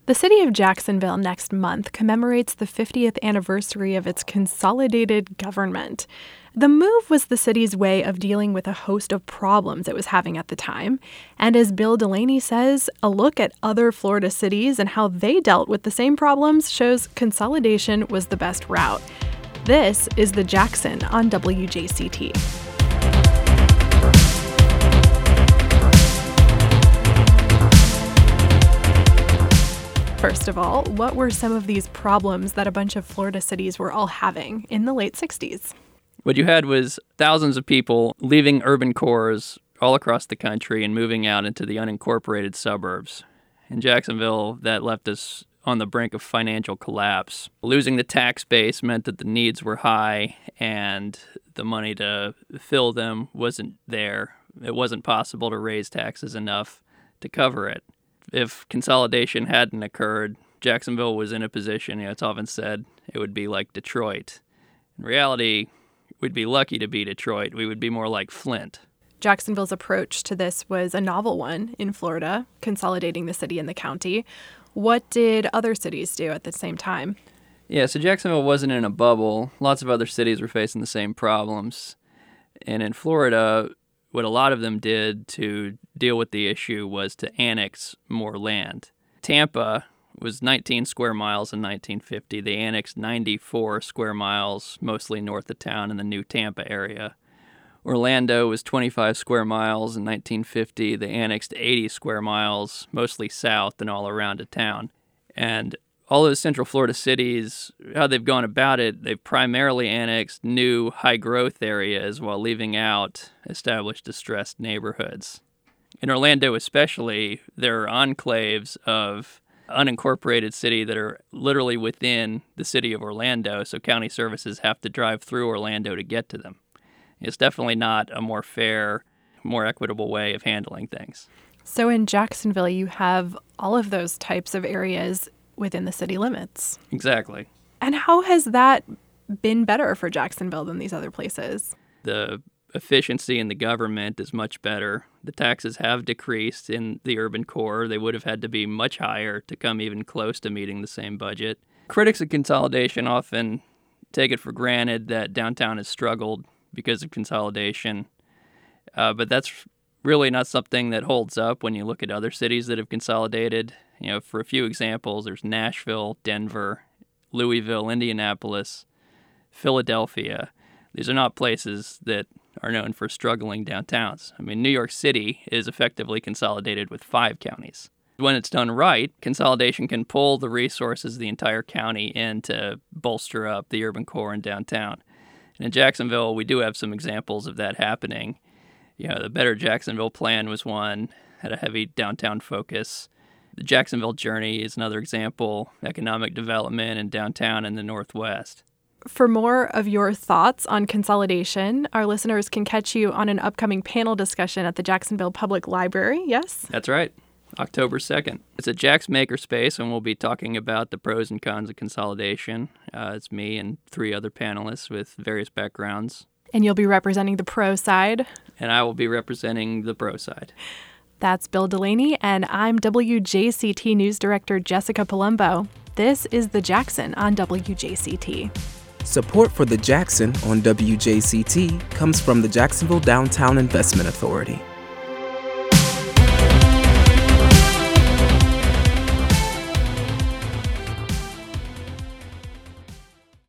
The city of Jacksonville next month commemorates the 50th anniversary of its consolidated government. The move was the city's way of dealing with a host of problems it was having at the time. And as Bill Delaney says, a look at other Florida cities and how they dealt with the same problems shows consolidation was the best route. This is The Jackson on WJCT. First of all, what were some of these problems that a bunch of Florida cities were all having in the late 60s? What you had was thousands of people leaving urban cores all across the country and moving out into the unincorporated suburbs. In Jacksonville, that left us on the brink of financial collapse. Losing the tax base meant that the needs were high and the money to fill them wasn't there. It wasn't possible to raise taxes enough to cover it. If consolidation hadn't occurred, Jacksonville was in a position, it's often said, it would be like Detroit. In reality, we'd be lucky to be Detroit. We would be more like Flint. Jacksonville's approach to this was a novel one in Florida, consolidating the city and the county. What did other cities do at the same time? Yeah, so Jacksonville wasn't in a bubble. Lots of other cities were facing the same problems. And in Florida, what a lot of them did to deal with the issue was to annex more land. Tampa was 19 square miles in 1950. They annexed 94 square miles, mostly north of town in the new Tampa area. Orlando was 25 square miles in 1950. They annexed 80 square miles, mostly south and all around the town. And all those Central Florida cities, how they've gone about it, they've primarily annexed new high-growth areas while leaving out established distressed neighborhoods. In Orlando especially, there are enclaves of unincorporated city that are literally within the city of Orlando, so county services have to drive through Orlando to get to them. It's definitely not a more fair, more equitable way of handling things. So in Jacksonville, you have all of those types of areas within the city limits. Exactly. And how has that been better for Jacksonville than these other places? The efficiency in the government is much better. The taxes have decreased in the urban core. They would have had to be much higher to come even close to meeting the same budget. Critics of consolidation often take it for granted that downtown has struggled because of consolidation, but that's really not something that holds up when you look at other cities that have consolidated. For a few examples, there's Nashville, Denver, Louisville, Indianapolis, Philadelphia. These are not places that are known for struggling downtowns. New York City is effectively consolidated with 5 counties. When it's done right, consolidation can pull the resources of the entire county in to bolster up the urban core and downtown. And in Jacksonville, we do have some examples of that happening. The Better Jacksonville Plan was one, had a heavy downtown focus. The Jacksonville Journey is another example, economic development in downtown and the Northwest. For more of your thoughts on consolidation, our listeners can catch you on an upcoming panel discussion at the Jacksonville Public Library, yes? That's right, October 2nd. It's at Jack's Makerspace, and we'll be talking about the pros and cons of consolidation. It's me and 3 other panelists with various backgrounds. And you'll be representing the pro side? And I will be representing the pro side. That's Bill Delaney, and I'm WJCT News Director Jessica Palumbo. This is The Jackson on WJCT. Support for The Jackson on WJCT comes from the Jacksonville Downtown Investment Authority.